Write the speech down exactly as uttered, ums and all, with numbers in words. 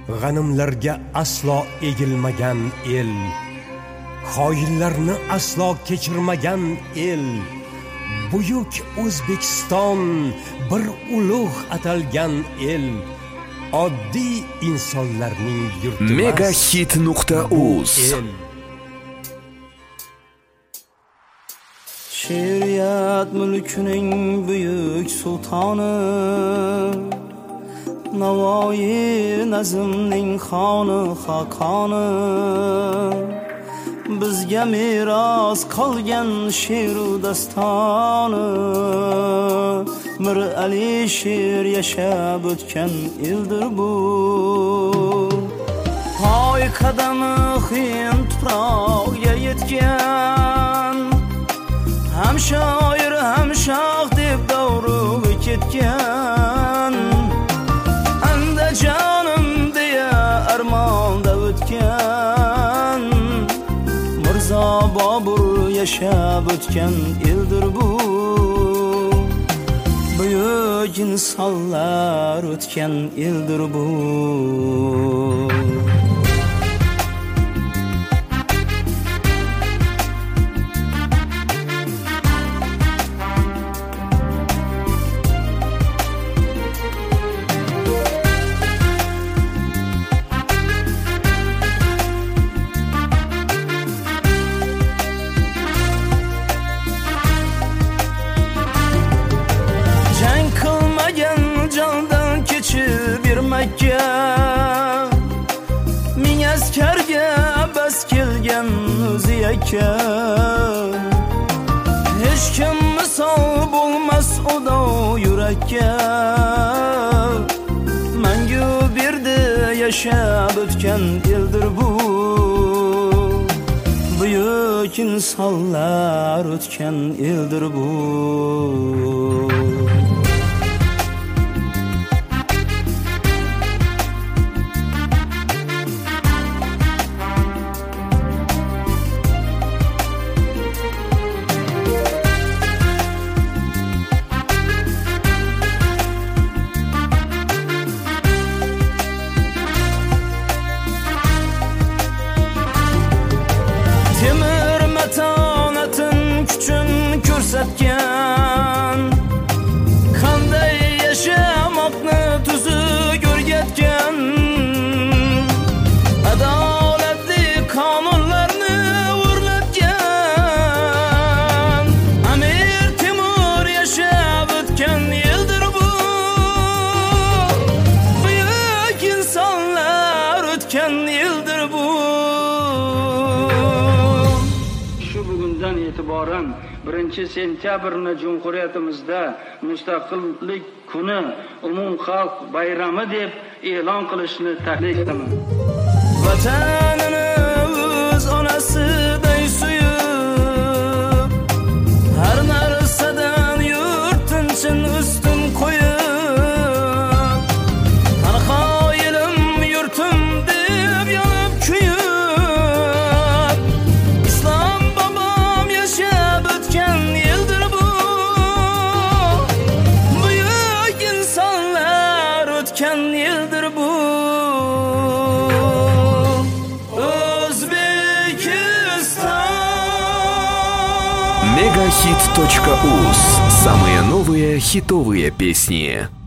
g'animlarga aslo egilmagan el, xoinlarni aslo kechirmagan el. Buyuk O'zbekiston bir ulug' atalgan el, oddiy insonlarning yurti. megahit nuqta uz She'riyat mulkining buyuk sultoni, Navoiy nazmning xoni xaqoni, bizga meros qolgan she'ru dastoni, Mir Alisher yashab o'tgan eldir bu. Poy qadami xiym tuproqga yetgan, ham shoir ham shoh deb davriga ketgan, Andijonim deya armonda o'tgan, Mirzo Bobur yashab o'tgan eldir bu. Buyuk insonlar o'tgan eldir bu. Ming askarga bas kelgan o'zi aka, hech kim misol bo'lmas odo yurakka, mangu berdi yashab o'tgan eldir bu. Buyuk insonlar o'tgan eldir bu. Temir matonatin kuchun ko'rsatgan, qanday yashamoqni tuzuk o'rgatgan, adolatli qonunlarni o'rnatgan, Amir Temur yashab o'tgan eldir bu. Buyuk insonlar o'tgan eldir bu. Bugundan e'tiboran birinchi sentyabrni Jumhuriyatimizda Mustaqillik kuni umumxalq bayrami deb e'lon qilishni taklif qilaman. Vatanini o'z onasiday suyib, har narsadan yurtinchini ustun qo'yib, tanho elim yurtim deb yonib kuyib, Islom bobom yashab o'tgan eldir bu. Buyuk insonlar o'tgan eldir bu. megahit точка уз. Самые новые хитовые песни.